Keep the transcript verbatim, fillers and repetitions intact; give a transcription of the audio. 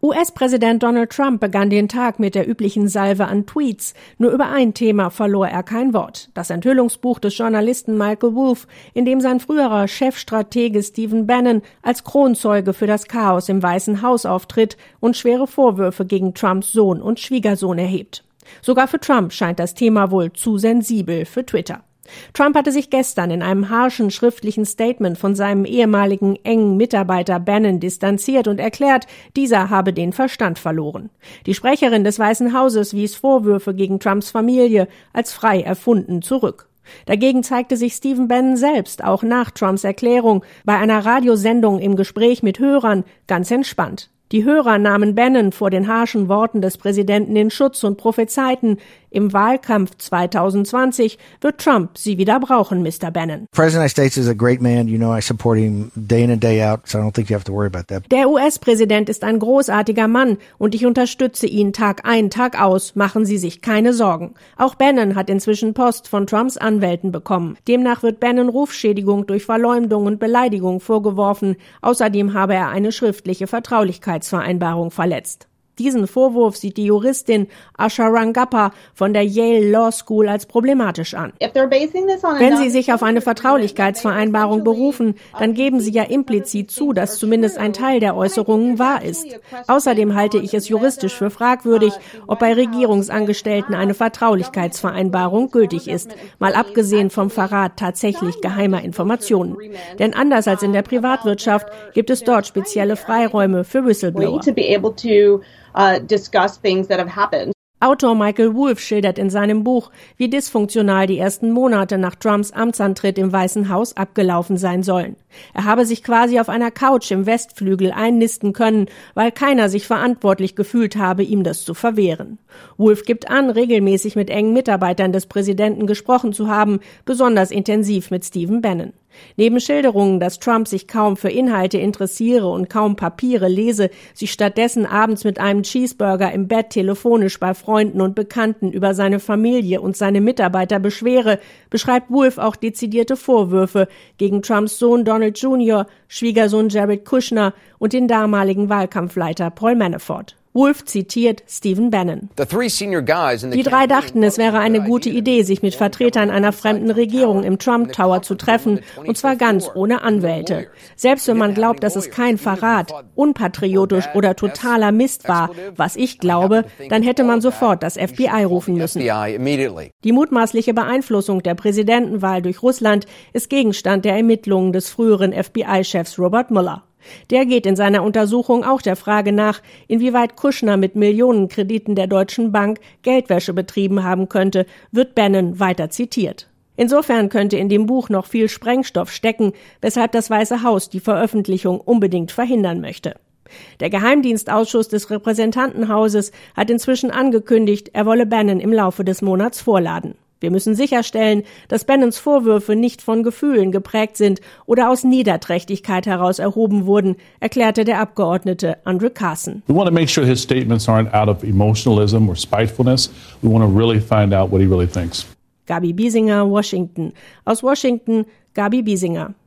U S-Präsident Donald Trump begann den Tag mit der üblichen Salve an Tweets. Nur über ein Thema verlor er kein Wort. Das Enthüllungsbuch des Journalisten Michael Wolff, in dem sein früherer Chefstratege Stephen Bannon als Kronzeuge für das Chaos im Weißen Haus auftritt und schwere Vorwürfe gegen Trumps Sohn und Schwiegersohn erhebt. Sogar für Trump scheint das Thema wohl zu sensibel für Twitter. Trump hatte sich gestern in einem harschen schriftlichen Statement von seinem ehemaligen engen Mitarbeiter Bannon distanziert und erklärt, dieser habe den Verstand verloren. Die Sprecherin des Weißen Hauses wies Vorwürfe gegen Trumps Familie als frei erfunden zurück. Dagegen zeigte sich Stephen Bannon selbst auch nach Trumps Erklärung bei einer Radiosendung im Gespräch mit Hörern ganz entspannt. Die Hörer nahmen Bannon vor den harschen Worten des Präsidenten in Schutz und prophezeiten, im Wahlkampf zwanzig zwanzig wird Trump sie wieder brauchen, Mister Bannon. President of the United States is a great man. You know I support him day in and day out, so I don't think you have to worry about that. Der U S-Präsident ist ein großartiger Mann und ich unterstütze ihn Tag ein, Tag aus. Machen Sie sich keine Sorgen. Auch Bannon hat inzwischen Post von Trumps Anwälten bekommen. Demnach wird Bannon Rufschädigung durch Verleumdung und Beleidigung vorgeworfen. Außerdem habe er eine schriftliche Vertraulichkeitsvereinbarung verletzt. Diesen Vorwurf sieht die Juristin Asha Rangappa von der Yale Law School als problematisch an. Wenn Sie sich auf eine Vertraulichkeitsvereinbarung berufen, dann geben Sie ja implizit zu, dass zumindest ein Teil der Äußerungen wahr ist. Außerdem halte ich es juristisch für fragwürdig, ob bei Regierungsangestellten eine Vertraulichkeitsvereinbarung gültig ist, mal abgesehen vom Verrat tatsächlich geheimer Informationen. Denn anders als in der Privatwirtschaft gibt es dort spezielle Freiräume für Whistleblower. Uh, discuss things that have happened. Autor Michael Wolff schildert in seinem Buch, wie dysfunktional die ersten Monate nach Trumps Amtsantritt im Weißen Haus abgelaufen sein sollen. Er habe sich quasi auf einer Couch im Westflügel einnisten können, weil keiner sich verantwortlich gefühlt habe, ihm das zu verwehren. Wolff gibt an, regelmäßig mit engen Mitarbeitern des Präsidenten gesprochen zu haben, besonders intensiv mit Stephen Bannon. Neben Schilderungen, dass Trump sich kaum für Inhalte interessiere und kaum Papiere lese, sich stattdessen abends mit einem Cheeseburger im Bett telefonisch bei Freunden und Bekannten über seine Familie und seine Mitarbeiter beschwere, beschreibt Wolff auch dezidierte Vorwürfe gegen Trumps Sohn Donald Junior, Schwiegersohn Jared Kushner und den damaligen Wahlkampfleiter Paul Manafort. Wolff zitiert Stephen Bannon. Die drei dachten, es wäre eine gute Idee, sich mit Vertretern einer fremden Regierung im Trump Tower zu treffen, und zwar ganz ohne Anwälte. Selbst wenn man glaubt, dass es kein Verrat, unpatriotisch oder totaler Mist war, was ich glaube, dann hätte man sofort das F B I rufen müssen. Die mutmaßliche Beeinflussung der Präsidentenwahl durch Russland ist Gegenstand der Ermittlungen des früheren F B I-Chefs Robert Mueller. Der geht in seiner Untersuchung auch der Frage nach, inwieweit Kushner mit Millionenkrediten der Deutschen Bank Geldwäsche betrieben haben könnte, wird Bannon weiter zitiert. Insofern könnte in dem Buch noch viel Sprengstoff stecken, weshalb das Weiße Haus die Veröffentlichung unbedingt verhindern möchte. Der Geheimdienstausschuss des Repräsentantenhauses hat inzwischen angekündigt, er wolle Bannon im Laufe des Monats vorladen. Wir müssen sicherstellen, dass Bannons Vorwürfe nicht von Gefühlen geprägt sind oder aus Niederträchtigkeit heraus erhoben wurden, erklärte der Abgeordnete Andrew Carson. We want to make sure his statements aren't out of emotionalism or spitefulness. We want to really find out what he really thinks. Gabi Biesinger, Washington. Aus Washington, Gabi Biesinger.